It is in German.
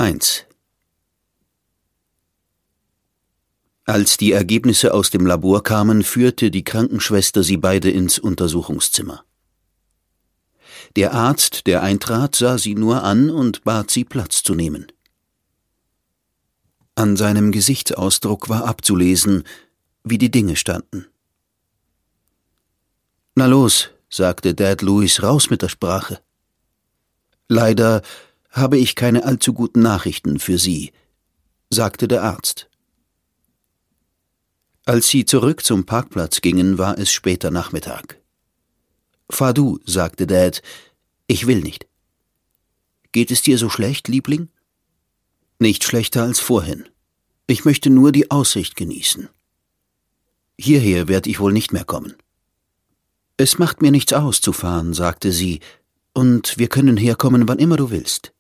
1. Als die Ergebnisse aus dem Labor kamen, führte die Krankenschwester sie beide ins Untersuchungszimmer. Der Arzt, der eintrat, sah sie nur an und bat sie, Platz zu nehmen. An seinem Gesichtsausdruck war abzulesen, wie die Dinge standen. »Na los«, sagte Dad Lewis, »raus mit der Sprache.« »Leider habe ich keine allzu guten Nachrichten für Sie«, sagte der Arzt. Als sie zurück zum Parkplatz gingen, war es später Nachmittag. »Fahr du«, sagte Dad, »ich will nicht.« »Geht es dir so schlecht, Liebling?« »Nicht schlechter als vorhin. Ich möchte nur die Aussicht genießen. Hierher werde ich wohl nicht mehr kommen.« »Es macht mir nichts aus, zu fahren«, sagte sie, »und wir können herkommen, wann immer du willst.«